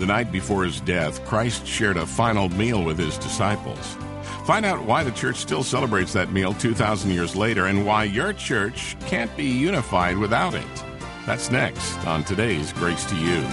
The night before his death, Christ shared a final meal with his disciples. Find out why the church still celebrates that meal 2,000 years later and why your church can't be unified without it. That's next on today's Grace to You.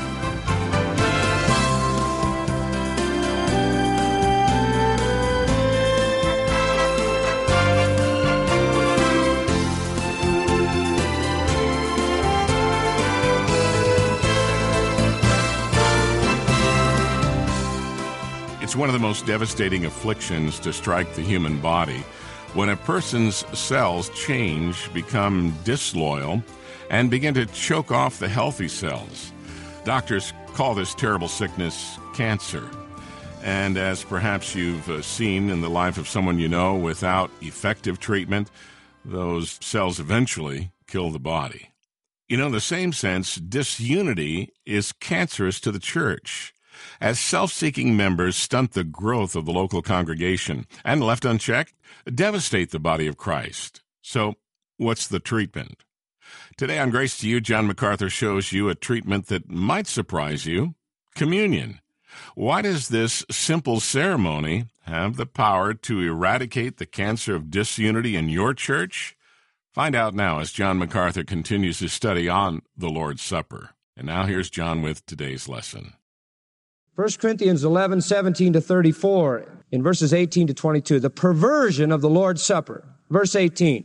It's one of the most devastating afflictions to strike the human body when a person's cells change, become disloyal, and begin to choke off the healthy cells. Doctors call this terrible sickness cancer. And as perhaps you've seen in the life of someone you know, without effective treatment, those cells eventually kill the body. In the same sense, disunity is cancerous to the church, as self-seeking members stunt the growth of the local congregation and, left unchecked, devastate the body of Christ. So, what's the treatment? Today on Grace to You, John MacArthur shows you a treatment that might surprise you: communion. Why does this simple ceremony have the power to eradicate the cancer of disunity in your church? Find out now as John MacArthur continues his study on the Lord's Supper. And now here's John with today's lesson. 1 Corinthians 11, 17 to 34, in verses 18 to 22, the perversion of the Lord's Supper. Verse 18,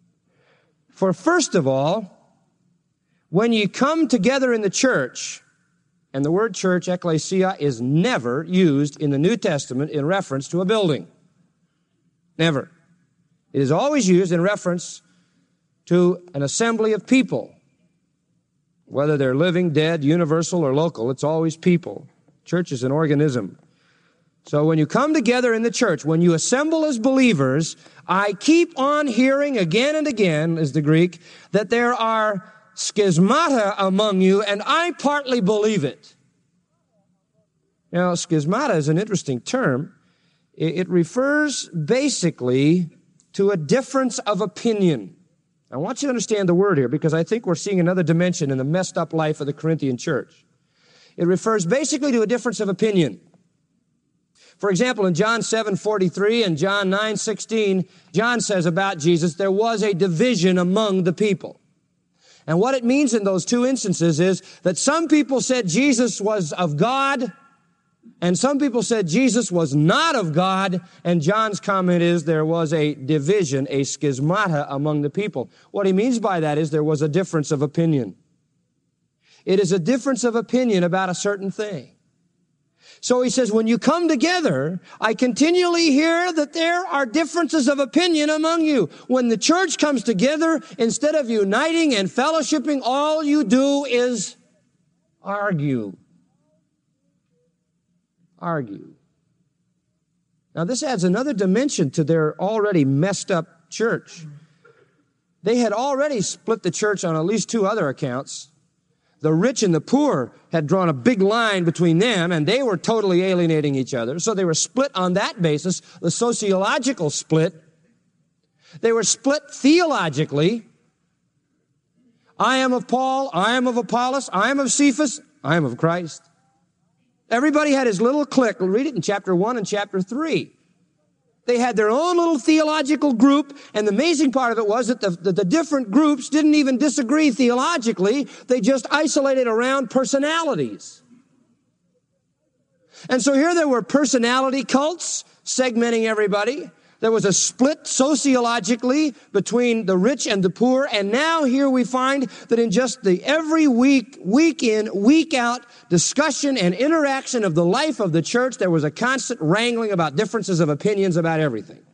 for first of all, when ye come together in the church, and the word church, ecclesia, is never used in the New Testament in reference to a building. Never. It is always used in reference to an assembly of people. Whether they're living, dead, universal, or local, it's always people. Church is an organism. So when you come together in the church, when you assemble as believers, I keep on hearing again and again, is the Greek, that there are schismata among you, and I partly believe it. Now, schismata is an interesting term. It refers basically to a difference of opinion. I want you to understand the word here, because I think we're seeing another dimension in the messed up life of the Corinthian church. It refers basically to a difference of opinion. For example, in John 7:43 and John 9:16, John says about Jesus, there was a division among the people. And what it means in those two instances is that some people said Jesus was of God, and some people said Jesus was not of God, and John's comment is there was a division, a schismata among the people. What he means by that is there was a difference of opinion. It is a difference of opinion about a certain thing. So he says, when you come together, I continually hear that there are differences of opinion among you. When the church comes together, instead of uniting and fellowshipping, all you do is argue. Argue. Now, this adds another dimension to their already messed up church. They had already split the church on at least two other accounts. The rich and the poor had drawn a big line between them, and they were totally alienating each other. So they were split on that basis, the sociological split. They were split theologically. I am of Paul, I am of Apollos, I am of Cephas, I am of Christ. Everybody had his little clique. We'll read it in chapter 1 and chapter 3. They had their own little theological group, and the amazing part of it was that the different groups didn't even disagree theologically. They just isolated around personalities. And so here there were personality cults segmenting everybody. There was a split sociologically between the rich and the poor. And now here we find that in just the every week, week in, week out discussion and interaction of the life of the church, there was a constant wrangling about differences of opinions about everything.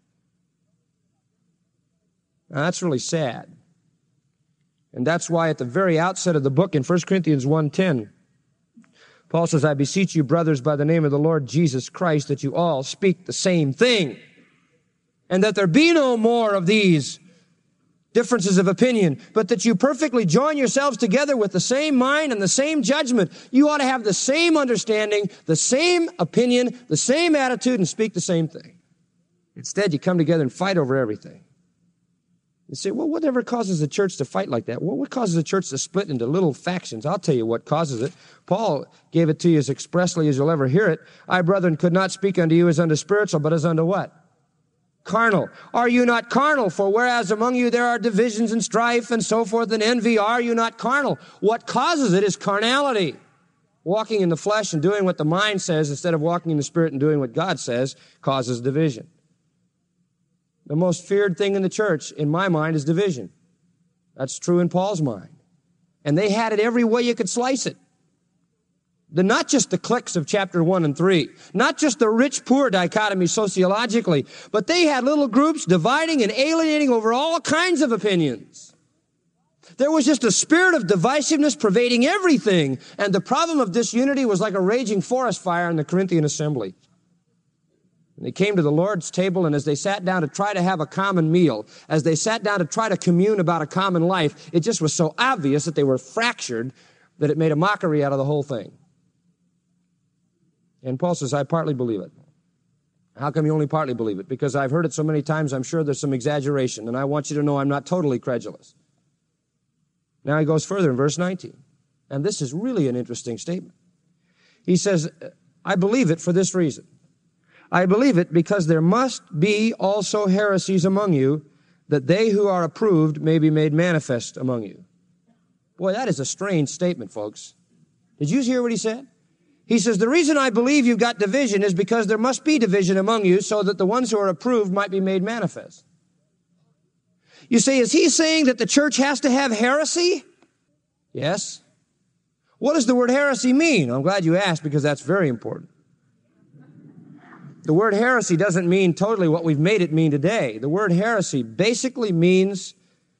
Now, that's really sad. And that's why at the very outset of the book in 1 Corinthians 1:10, Paul says, I beseech you, brothers, by the name of the Lord Jesus Christ, that you all speak the same thing, and that there be no more of these differences of opinion, but that you perfectly join yourselves together with the same mind and the same judgment. You ought to have the same understanding, the same opinion, the same attitude, and speak the same thing. Instead, you come together and fight over everything. You say, well, whatever causes the church to fight like that? Well, what causes the church to split into little factions? I'll tell you what causes it. Paul gave it to you as expressly as you'll ever hear it. I, brethren, could not speak unto you as unto spiritual, but as unto what? Carnal. Are you not carnal? For whereas among you there are divisions and strife and so forth and envy, are you not carnal? What causes it is carnality. Walking in the flesh and doing what the mind says instead of walking in the Spirit and doing what God says causes division. The most feared thing in the church, in my mind, is division. That's true in Paul's mind. And they had it every way you could slice it. Not just the cliques of chapter 1 and 3, not just the rich-poor dichotomy sociologically, but they had little groups dividing and alienating over all kinds of opinions. There was just a spirit of divisiveness pervading everything, and the problem of disunity was like a raging forest fire in the Corinthian assembly. And they came to the Lord's table, and as they sat down to try to have a common meal, as they sat down to try to commune about a common life, it just was so obvious that they were fractured that it made a mockery out of the whole thing. And Paul says, I partly believe it. How come you only partly believe it? Because I've heard it so many times, I'm sure there's some exaggeration, and I want you to know I'm not totally credulous. Now he goes further in verse 19, and this is really an interesting statement. He says, I believe it for this reason. I believe it because there must be also heresies among you, that they who are approved may be made manifest among you. Boy, that is a strange statement, folks. Did you hear what he said? He says, the reason I believe you've got division is because there must be division among you so that the ones who are approved might be made manifest. You say, is he saying that the church has to have heresy? Yes. What does the word heresy mean? I'm glad you asked because that's very important. The word heresy doesn't mean totally what we've made it mean today. The word heresy basically means,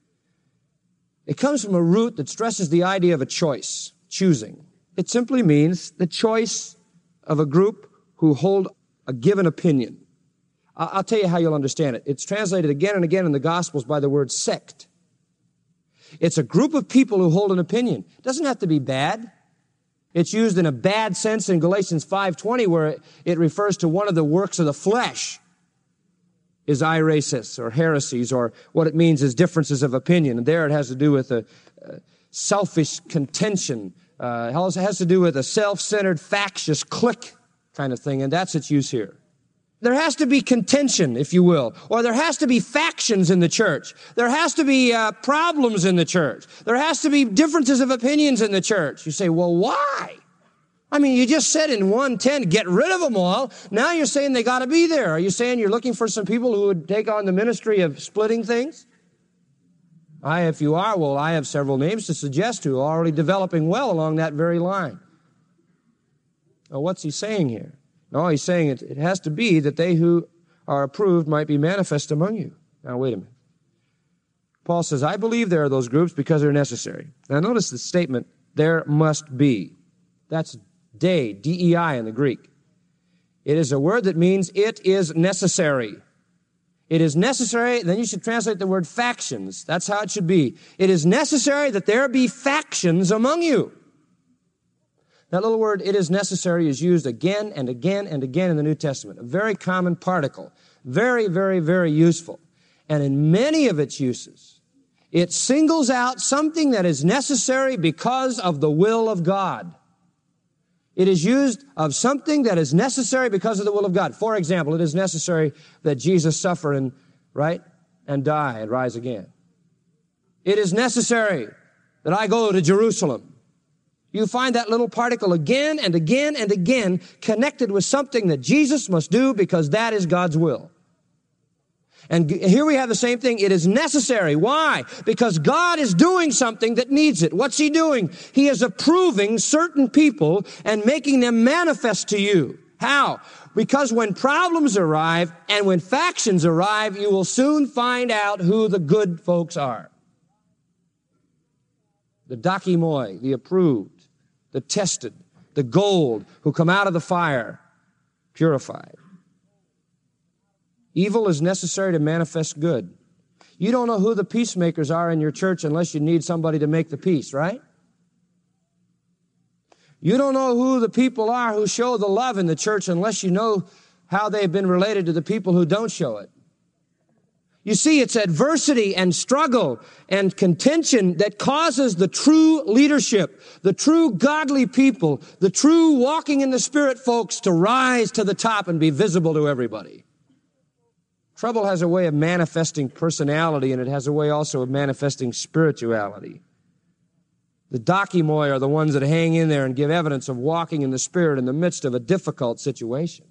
it comes from a root that stresses the idea of a choice, choosing. It simply means the choice of a group who hold a given opinion. I'll tell you how you'll understand it. It's translated again and again in the Gospels by the word sect. It's a group of people who hold an opinion. It doesn't have to be bad. It's used in a bad sense in Galatians 5:20 where it refers to one of the works of the flesh is airesis or heresies, or what it means is differences of opinion. And there it has to do with a selfish contention. It has to do with a self-centered, factious clique kind of thing, and that's its use here. There has to be contention, if you will, or there has to be factions in the church. There has to be problems in the church. There has to be differences of opinions in the church. You say, well, why? I mean, you just said in 1:10, get rid of them all. Now you're saying they got to be there. Are you saying you're looking for some people who would take on the ministry of splitting things? If you are, well, I have several names to suggest to, already developing well along that very line. Now, what's he saying here? No, he's saying it has to be that they who are approved might be manifest among you. Now, wait a minute. Paul says, I believe there are those groups because they're necessary. Now, notice the statement, there must be. That's dei, D-E-I in the Greek. It is a word that means it is necessary. It is necessary, then you should translate the word factions. That's how it should be. It is necessary that there be factions among you. That little word, it is necessary, is used again and again and again in the New Testament. A very common particle. Very, very, very useful. And in many of its uses, it singles out something that is necessary because of the will of God. It is used of something that is necessary because of the will of God. For example, it is necessary that Jesus suffer and die and rise again. It is necessary that I go to Jerusalem. You find that little particle again and again and again connected with something that Jesus must do because that is God's will. And here we have the same thing. It is necessary. Why? Because God is doing something that needs it. What's he doing? He is approving certain people and making them manifest to you. How? Because when problems arrive and when factions arrive, you will soon find out who the good folks are. The dokimoi, the approved, the tested, the gold, who come out of the fire, purified. Evil is necessary to manifest good. You don't know who the peacemakers are in your church unless you need somebody to make the peace, right? You don't know who the people are who show the love in the church unless you know how they've been related to the people who don't show it. You see, it's adversity and struggle and contention that causes the true leadership, the true godly people, the true walking in the Spirit folks to rise to the top and be visible to everybody. Trouble has a way of manifesting personality, and it has a way also of manifesting spirituality. The dokimoi are the ones that hang in there and give evidence of walking in the Spirit in the midst of a difficult situation.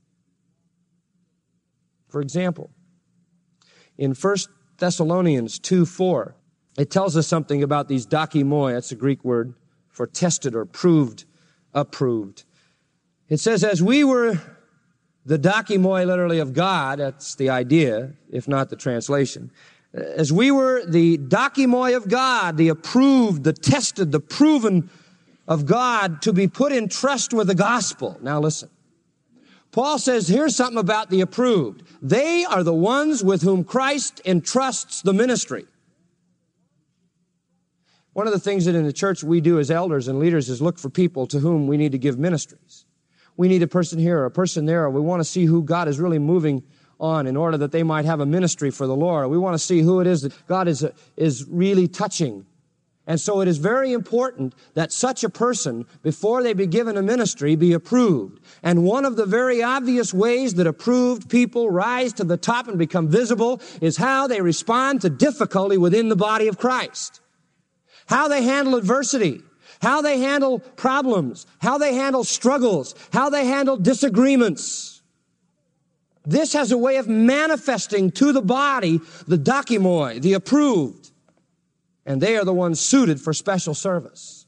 For example, in 1 Thessalonians 2:4, it tells us something about these dokimoi. That's a Greek word for tested or proved, approved. It says, as we were the dokimoi, literally, of God, that's the idea, if not the translation. As we were the dokimoi of God, the approved, the tested, the proven of God, to be put in trust with the gospel. Now listen. Paul says, here's something about the approved. They are the ones with whom Christ entrusts the ministry. One of the things that in the church we do as elders and leaders is look for people to whom we need to give ministries. We need a person here or a person there, or we want to see who God is really moving on in order that they might have a ministry for the Lord. We want to see who it is that God is really touching. And so it is very important that such a person, before they be given a ministry, be approved. And one of the very obvious ways that approved people rise to the top and become visible is how they respond to difficulty within the body of Christ. How they handle adversity, how they handle problems, how they handle struggles, how they handle disagreements. This has a way of manifesting to the body the dokimoi, the approved. And they are the ones suited for special service.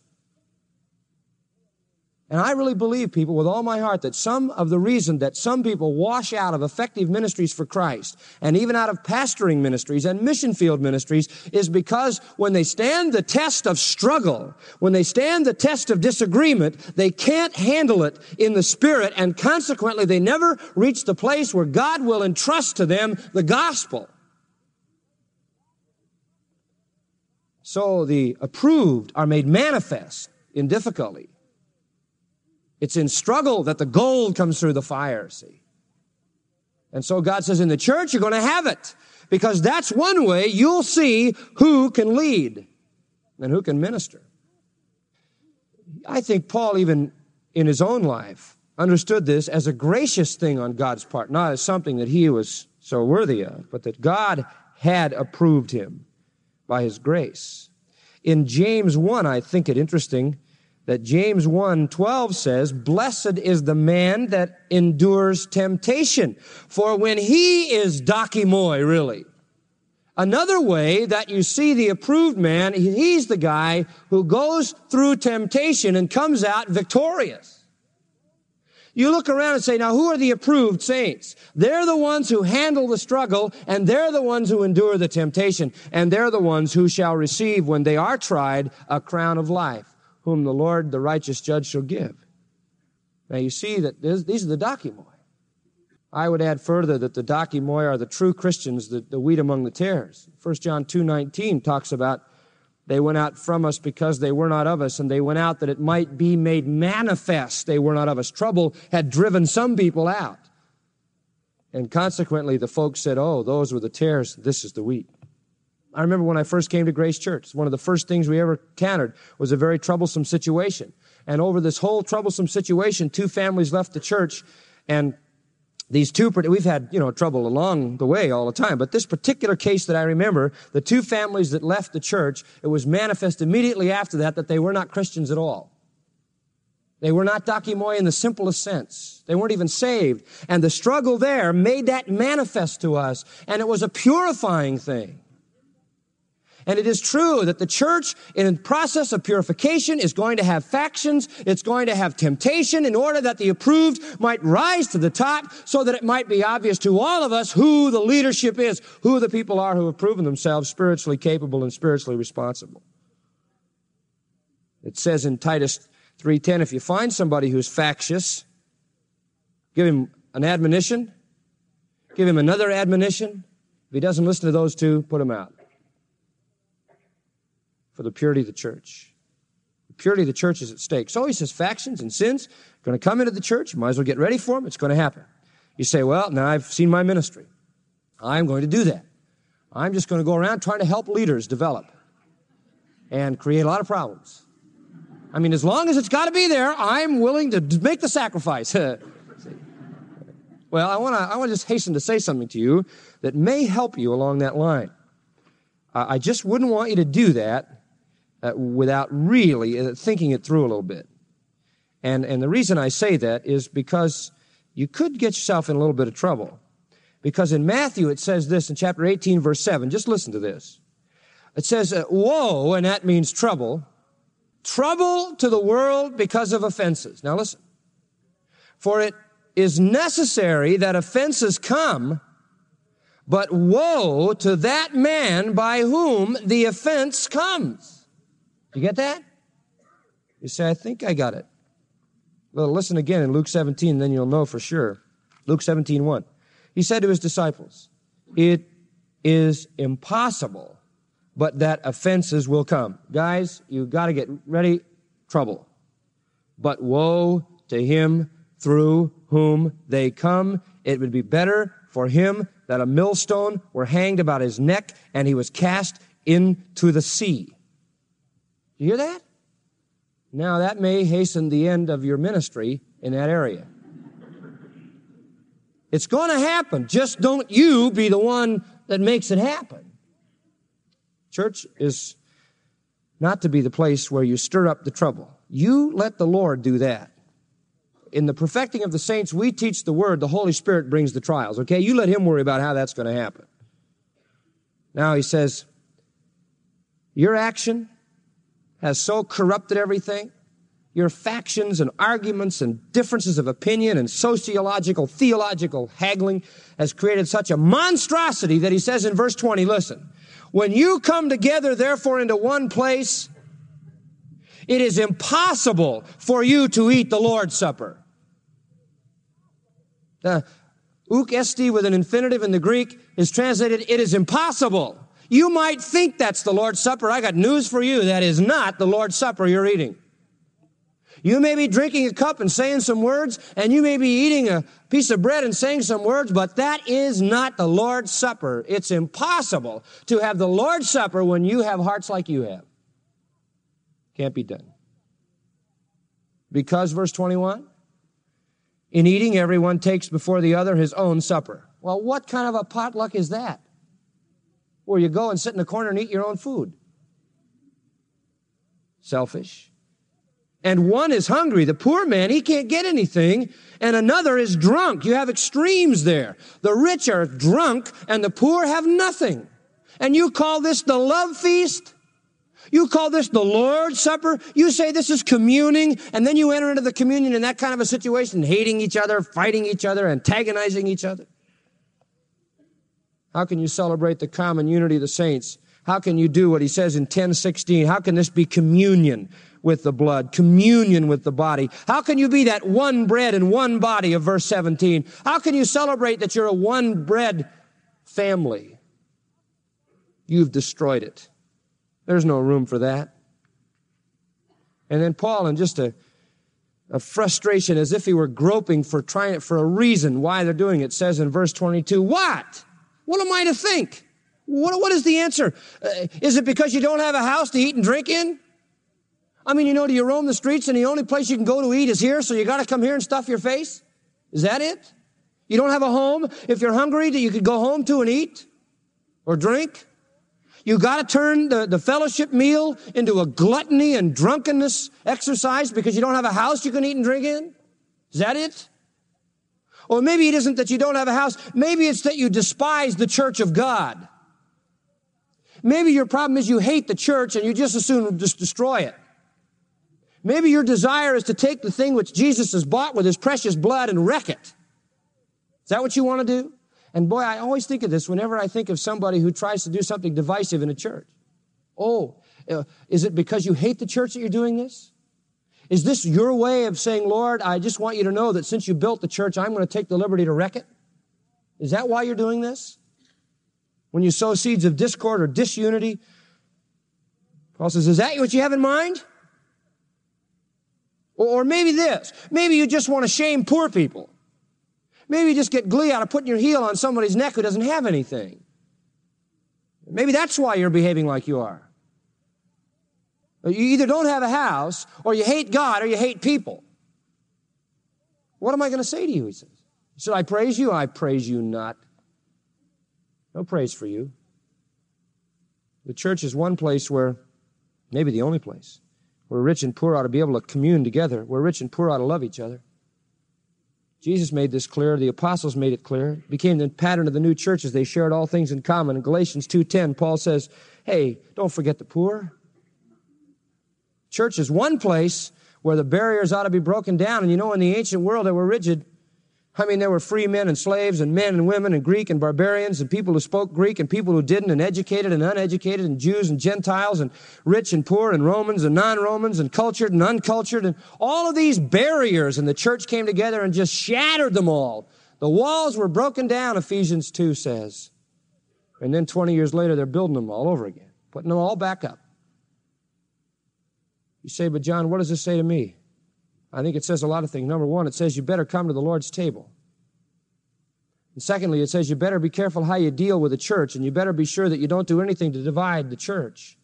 And I really believe, people, with all my heart, that some of the reason that some people wash out of effective ministries for Christ, and even out of pastoring ministries and mission field ministries, is because when they stand the test of struggle, when they stand the test of disagreement, they can't handle it in the Spirit, and consequently they never reach the place where God will entrust to them the gospel. So the approved are made manifest in difficulty. It's in struggle that the gold comes through the fire, see. And so God says in the church, you're going to have it, because that's one way you'll see who can lead and who can minister. I think Paul, even in his own life, understood this as a gracious thing on God's part, not as something that he was so worthy of, but that God had approved him by his grace. In James 1, I think it interesting that James 1:12 says, blessed is the man that endures temptation, for when he is dokimoi, really. Another way that you see the approved man, he's the guy who goes through temptation and comes out victorious. You look around and say, now who are the approved saints? They're the ones who handle the struggle, and they're the ones who endure the temptation, and they're the ones who shall receive, when they are tried, a crown of life, whom the Lord, the righteous judge, shall give. Now you see that these are the dokimoi. I would add further that the dokimoi are the true Christians, the wheat among the tares. 1 John 2:19 talks about they went out from us because they were not of us, and they went out that it might be made manifest they were not of us. Trouble had driven some people out. And consequently, the folks said, oh, those were the tares, this is the wheat. I remember when I first came to Grace Church, one of the first things we ever encountered was a very troublesome situation. And over this whole troublesome situation, 2 families left the church, and these 2, we've had, trouble along the way all the time, but this particular case that I remember, the 2 families that left the church, it was manifest immediately after that they were not Christians at all. They were not dokimoi in the simplest sense. They weren't even saved. And the struggle there made that manifest to us, and it was a purifying thing. And it is true that the church, in the process of purification, is going to have factions. It's going to have temptation in order that the approved might rise to the top, so that it might be obvious to all of us who the leadership is, who the people are who have proven themselves spiritually capable and spiritually responsible. It says in Titus 3:10, if you find somebody who's factious, give him an admonition, give him another admonition. If he doesn't listen to those 2, put him out. For the purity of the church. The purity of the church is at stake. So he says factions and sins are going to come into the church. You might as well get ready for them. It's going to happen. You say, well, now I've seen my ministry. I'm going to do that. I'm just going to go around trying to help leaders develop and create a lot of problems. I mean, as long as it's got to be there, I'm willing to make the sacrifice. Well, I want to just hasten to say something to you that may help you along that line. I just wouldn't want you to do that without really thinking it through a little bit. And the reason I say that is because you could get yourself in a little bit of trouble. Because in Matthew it says this in chapter 18, verse 7. Just listen to this. It says, woe, and that means trouble. Trouble to the world because of offenses. Now listen. For it is necessary that offenses come, but woe to that man by whom the offense comes. You get that? You say, I think I got it. Well, listen again in Luke 17, then you'll know for sure. Luke 17:1. He said to his disciples, it is impossible, but that offenses will come. Guys, you got to get ready. Trouble. But woe to him through whom they come. It would be better for him that a millstone were hanged about his neck and he was cast into the sea. You hear that? Now that may hasten the end of your ministry in that area. It's going to happen. Just don't you be the one that makes it happen. Church is not to be the place where you stir up the trouble. You let the Lord do that. In the perfecting of the saints, we teach the word. The Holy Spirit brings the trials. Okay? You let him worry about how that's going to happen. Now he says, your action has so corrupted everything. Your factions and arguments and differences of opinion and sociological, theological haggling has created such a monstrosity that he says in verse 20, listen, when you come together, therefore, into one place, it is impossible for you to eat the Lord's Supper. Uk esti with an infinitive in the Greek is translated, it is impossible. You might think that's the Lord's Supper. I got news for you. That is not the Lord's Supper you're eating. You may be drinking a cup and saying some words, and you may be eating a piece of bread and saying some words, but that is not the Lord's Supper. It's impossible to have the Lord's Supper when you have hearts like you have. Can't be done. Because, verse 21, in eating, everyone takes before the other his own supper. Well, what kind of a potluck is that? Where you go and sit in a corner and eat your own food. Selfish. And one is hungry. The poor man, he can't get anything. And another is drunk. You have extremes there. The rich are drunk and the poor have nothing. And you call this the love feast? You call this the Lord's Supper? You say this is communing, and then you enter into the communion in that kind of a situation, hating each other, fighting each other, antagonizing each other. How can you celebrate the common unity of the saints? How can you do what he says in 10:16? How can this be communion with the blood, communion with the body? How can you be that one bread and one body of verse 17? How can you celebrate that you're a one bread family? You've destroyed it. There's no room for that. And then Paul, in just a frustration, as if he were groping for a reason why they're doing it, says in verse 22, what? What am I to think? What is the answer? Is it because you don't have a house to eat and drink in? I mean, do you roam the streets and the only place you can go to eat is here, so you got to come here and stuff your face? Is that it? You don't have a home? If you're hungry, that you could go home to and eat or drink? You got to turn the fellowship meal into a gluttony and drunkenness exercise because you don't have a house you can eat and drink in? Is that it? Or maybe it isn't that you don't have a house. Maybe it's that you despise the church of God. Maybe your problem is you hate the church and you just as soon just destroy it. Maybe your desire is to take the thing which Jesus has bought with his precious blood and wreck it. Is that what you want to do? And boy, I always think of this whenever I think of somebody who tries to do something divisive in a church. Is it because you hate the church that you're doing this? Is this your way of saying, Lord, I just want you to know that since you built the church, I'm going to take the liberty to wreck it? Is that why you're doing this? When you sow seeds of discord or disunity, Paul says, is that what you have in mind? Or maybe this. Maybe you just want to shame poor people. Maybe you just get glee out of putting your heel on somebody's neck who doesn't have anything. Maybe that's why you're behaving like you are. You either don't have a house, or you hate God, or you hate people. What am I going to say to you, he says. Should I praise you? I praise you not. No praise for you. The church is one place where, maybe the only place, where rich and poor ought to be able to commune together, where rich and poor ought to love each other. Jesus made this clear. The apostles made it clear. It became the pattern of the new churches. They shared all things in common. In Galatians 2:10, Paul says, hey, don't forget the poor. Church is one place where the barriers ought to be broken down. And you know, in the ancient world, they were rigid. I mean, there were free men and slaves and men and women and Greek and barbarians and people who spoke Greek and people who didn't, and educated and uneducated, and Jews and Gentiles and rich and poor and Romans and non-Romans and cultured and uncultured, and all of these barriers. And the church came together and just shattered them all. The walls were broken down, Ephesians 2 says. And then 20 years later, they're building them all over again, putting them all back up. You say, but John, what does this say to me? I think it says a lot of things. Number one, it says you better come to the Lord's table. And secondly, it says you better be careful how you deal with the church, and you better be sure that you don't do anything to divide the church.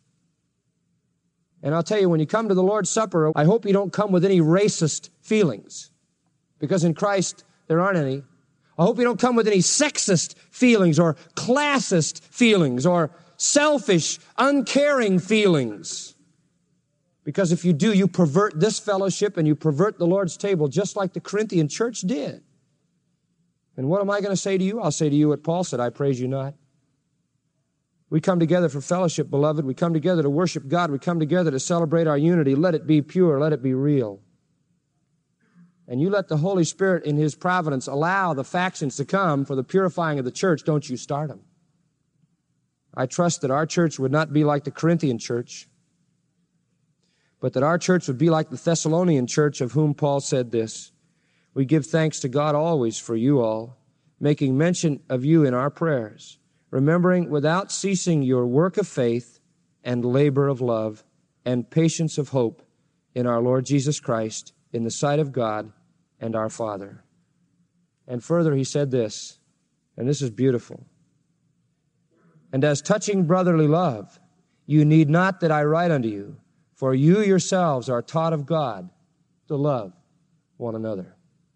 And I'll tell you, when you come to the Lord's Supper, I hope you don't come with any racist feelings, because in Christ there aren't any. I hope you don't come with any sexist feelings or classist feelings or selfish, uncaring feelings. Because if you do, you pervert this fellowship and you pervert the Lord's table just like the Corinthian church did. And what am I going to say to you? I'll say to you what Paul said, I praise you not. We come together for fellowship, beloved. We come together to worship God. We come together to celebrate our unity. Let it be pure. Let it be real. And you let the Holy Spirit in His providence allow the factions to come for the purifying of the church. Don't you start them. I trust that our church would not be like the Corinthian church, but that our church would be like the Thessalonian church, of whom Paul said this: we give thanks to God always for you all, making mention of you in our prayers, remembering without ceasing your work of faith and labor of love and patience of hope in our Lord Jesus Christ, in the sight of God and our Father. And further he said this, and this is beautiful: and as touching brotherly love, you need not that I write unto you, for you yourselves are taught of God to love one another.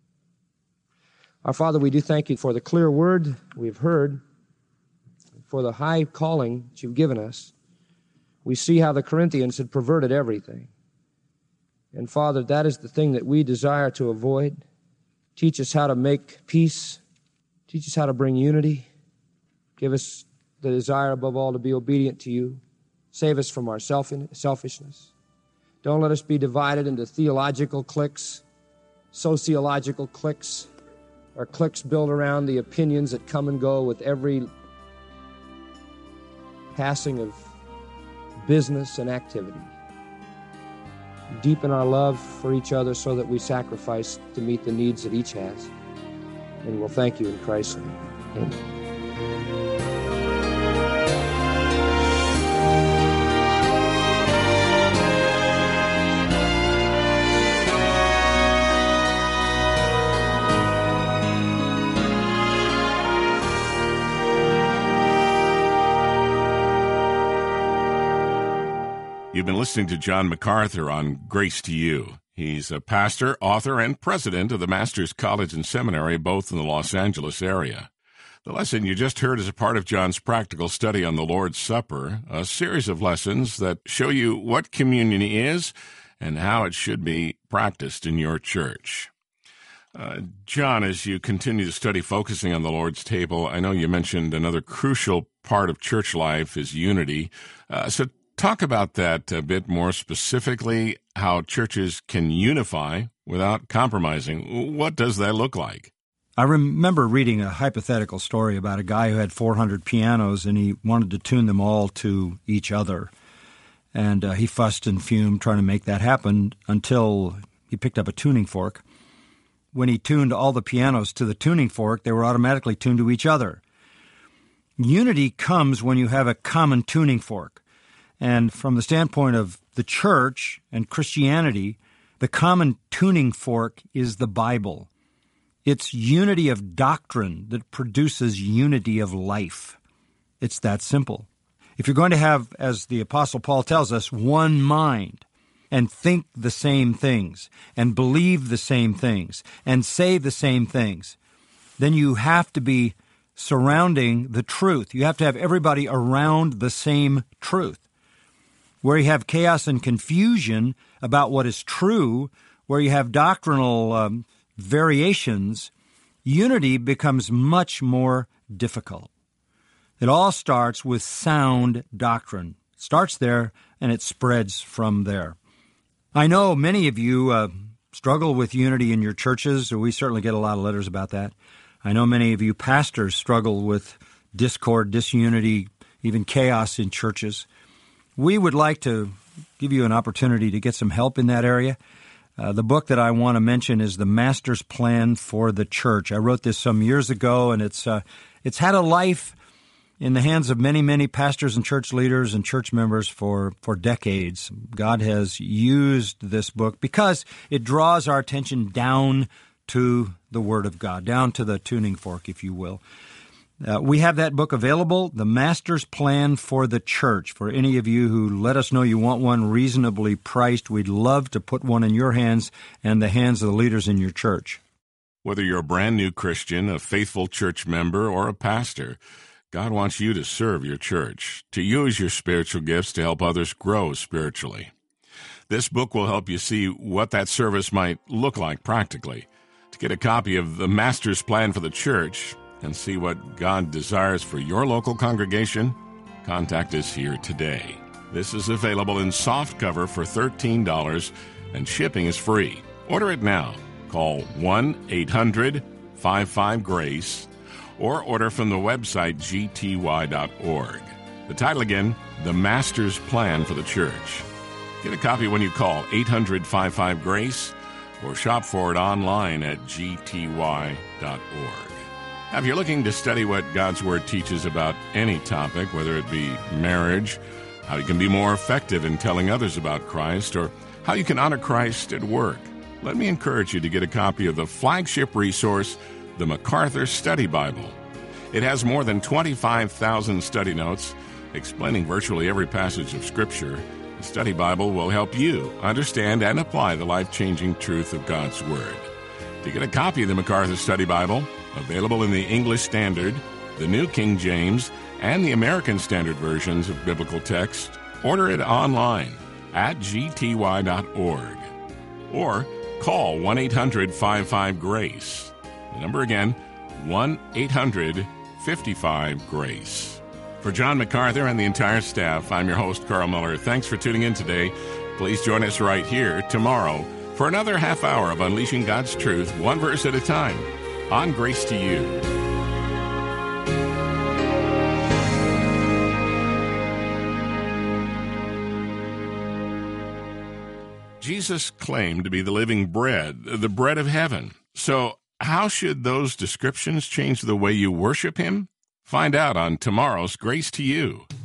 Our Father, we do thank you for the clear word we've heard, for the high calling that you've given us. We see how the Corinthians had perverted everything. And Father, that is the thing that we desire to avoid. Teach us how to make peace. Teach us how to bring unity. Give us the desire above all to be obedient to you. Save us from our selfishness. Don't let us be divided into theological cliques, sociological cliques, or cliques built around the opinions that come and go with every passing of business and activity. Deepen our love for each other so that we sacrifice to meet the needs that each has. And we'll thank you in Christ's name. Amen. You've been listening to John MacArthur on Grace to You. He's a pastor, author, and president of the Masters College and Seminary, both in the Los Angeles area. The lesson you just heard is a part of John's practical study on the Lord's Supper, a series of lessons that show you what communion is and how it should be practiced in your church. John, as you continue to study focusing on the Lord's table, I know you mentioned another crucial part of church life is unity. So talk about that a bit more specifically, how churches can unify without compromising. What does that look like? I remember reading a hypothetical story about a guy who had 400 pianos, and he wanted to tune them all to each other. And he fussed and fumed trying to make that happen until he picked up a tuning fork. When he tuned all the pianos to the tuning fork, they were automatically tuned to each other. Unity comes when you have a common tuning fork. And from the standpoint of the church and Christianity, the common tuning fork is the Bible. It's unity of doctrine that produces unity of life. It's that simple. If you're going to have, as the Apostle Paul tells us, one mind, and think the same things, and believe the same things, and say the same things, then you have to be surrounding the truth. You have to have everybody around the same truth. Where you have chaos and confusion about what is true, where you have doctrinal variations, unity becomes much more difficult. It all starts with sound doctrine. It starts there, and it spreads from there. I know many of you struggle with unity in your churches. We certainly get a lot of letters about that. I know many of you pastors struggle with discord, disunity, even chaos in churches. We would like to give you an opportunity to get some help in that area. The book that I want to mention is The Master's Plan for the Church. I wrote this some years ago, and it's had a life in the hands of many, many pastors and church leaders and church members for decades. God has used this book because it draws our attention down to the Word of God, down to the tuning fork, if you will. We have that book available, The Master's Plan for the Church. For any of you who let us know you want one reasonably priced, we'd love to put one in your hands and the hands of the leaders in your church. Whether you're a brand new Christian, a faithful church member, or a pastor, God wants you to serve your church, to use your spiritual gifts to help others grow spiritually. This book will help you see what that service might look like practically. To get a copy of The Master's Plan for the Church and see what God desires for your local congregation, contact us here today. This is available in softcover for $13, and shipping is free. Order it now. Call 1-800-55-GRACE or order from the website gty.org. The title again, The Master's Plan for the Church. Get a copy when you call 800-55-GRACE or shop for it online at gty.org. Now, if you're looking to study what God's Word teaches about any topic, whether it be marriage, how you can be more effective in telling others about Christ, or how you can honor Christ at work, let me encourage you to get a copy of the flagship resource, the MacArthur Study Bible. It has more than 25,000 study notes explaining virtually every passage of Scripture. The Study Bible will help you understand and apply the life-changing truth of God's Word. To get a copy of the MacArthur Study Bible, available in the English Standard, the New King James, and the American Standard versions of biblical text, order it online at gty.org or call 1-800-55-GRACE. The number again, 1-800-55-GRACE. For John MacArthur and the entire staff, I'm your host, Carl Miller. Thanks for tuning in today. Please join us right here tomorrow for another half hour of Unleashing God's Truth, one verse at a time, on Grace to You. Jesus claimed to be the living bread, the bread of heaven. So how should those descriptions change the way you worship Him? Find out on tomorrow's Grace to You.